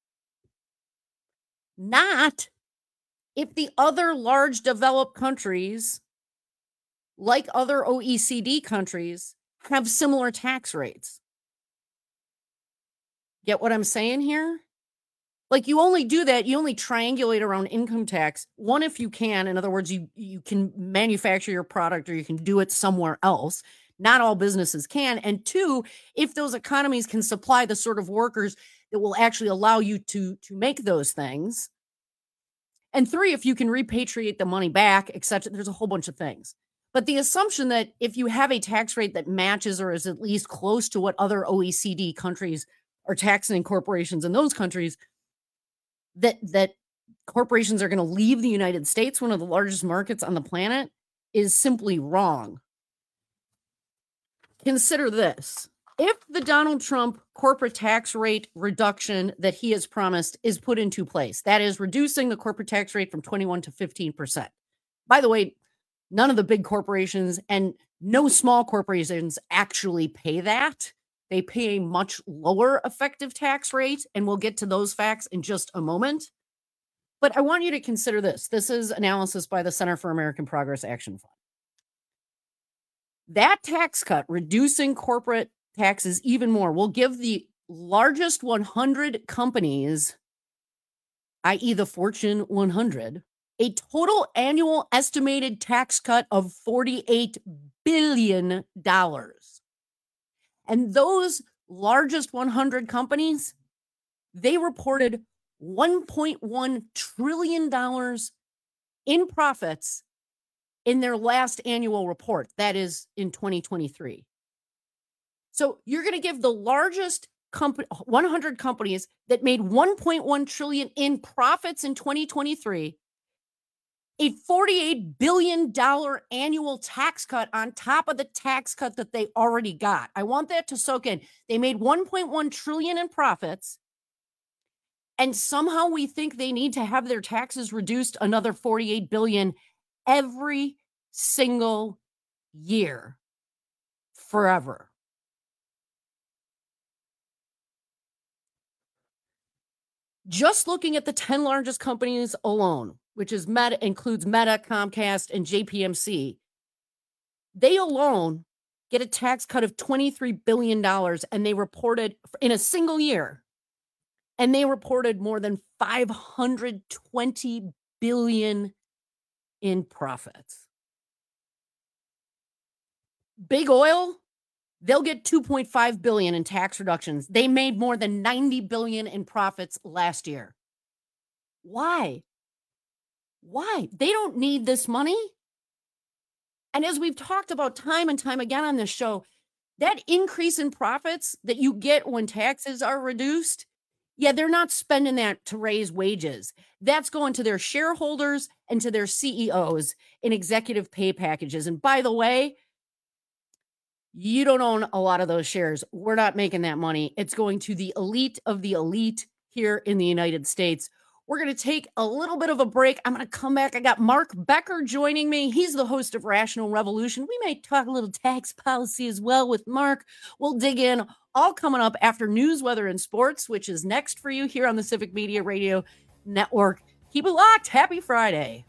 Not if the other large developed countries, like other OECD countries, have similar tax rates. Get what I'm saying here? Like, you only do that, you only triangulate around income tax. One, if you can, in other words, you can manufacture your product or you can do it somewhere else. Not all businesses can. And two, if those economies can supply the sort of workers that will actually allow you to make those things. And three, if you can repatriate the money back, etc. There's a whole bunch of things. But the assumption that if you have a tax rate that matches or is at least close to what other OECD countries are taxing corporations in those countries, that corporations are going to leave the United States, one of the largest markets on the planet, is simply wrong. Consider this. If the Donald Trump corporate tax rate reduction that he has promised is put into place, that is reducing the corporate tax rate from 21 to 15%. By the way, none of the big corporations and no small corporations actually pay that. They pay a much lower effective tax rate, and we'll get to those facts in just a moment. But I want you to consider this. This is analysis by the Center for American Progress Action Fund. That tax cut, reducing corporate taxes even more, will give the largest 100 companies, i.e. the Fortune 100, a total annual estimated tax cut of $48 billion. And those largest 100 companies, they reported $1.1 trillion in profits in their last annual report. That is in 2023. So you're going to give the largest 100 companies that made $1.1 trillion in profits in 2023 a $48 billion annual tax cut on top of the tax cut that they already got. I want that to soak in. They made $1.1 trillion in profits, and somehow we think they need to have their taxes reduced another $48 billion every single year forever. Just looking at the 10 largest companies alone, which is includes Meta, Comcast, and JPMC, they alone get a tax cut of $23 billion, and they reported in a single year, and they reported more than $520 billion in profits. Big Oil, they'll get $2.5 billion in tax reductions. They made more than $90 billion in profits last year. Why? Why? They don't need this money. And as we've talked about time and time again on this show, that increase in profits that you get when taxes are reduced, yeah, they're not spending that to raise wages. That's going to their shareholders and to their CEOs in executive pay packages. And by the way, you don't own a lot of those shares. We're not making that money. It's going to the elite of the elite here in the United States. We're going to take a little bit of a break. I'm going to come back. I got Mark Becker joining me. He's the host of Rational Revolution. We may talk a little tax policy as well with Mark. We'll dig in, all coming up after news, weather, and sports, which is next for you here on the Civic Media Radio Network. Keep it locked. Happy Friday.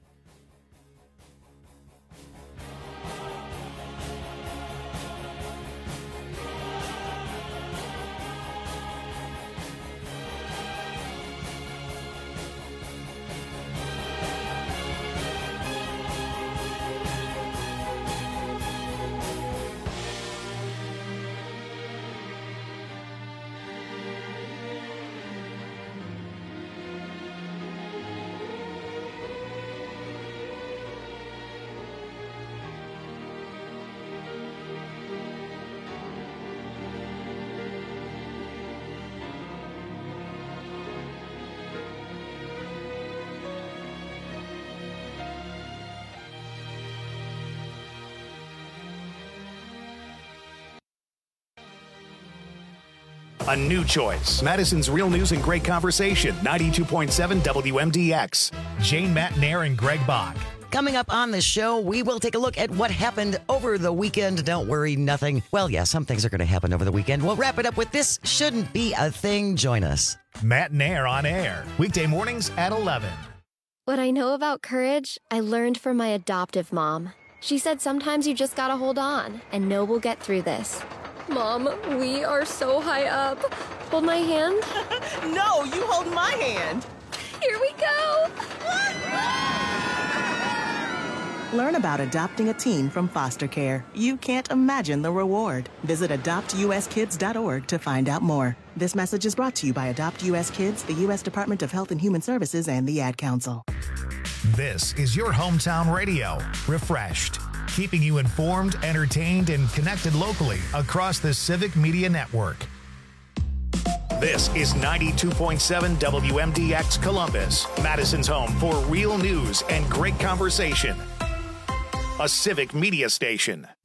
A new choice. Madison's Real News and Great Conversation. 92.7 WMDX. Jane Matnair and Greg Bach. Coming up on the show, we will take a look at what happened over the weekend. Don't worry, nothing. Well, yeah, some things are going to happen over the weekend. We'll wrap it up with This Shouldn't Be a Thing. Join us. Matnair on air. Weekday mornings at 11. What I know about courage, I learned from my adoptive mom. She said sometimes you just gotta hold on and know we'll get through this. Mom, we are so high up. Hold my hand. No, you hold my hand. Here we go. Learn about adopting a teen from foster care. You can't imagine the reward. Visit adoptuskids.org to find out more. This message is brought to you by Adopt US Kids, the U.S. Department of Health and Human Services, and the Ad Council. This is your hometown radio, Refreshed, keeping you informed, entertained, and connected locally across the Civic Media Network. This is 92.7 WMDX Columbus, Madison's home for real news and great conversation. A Civic Media station.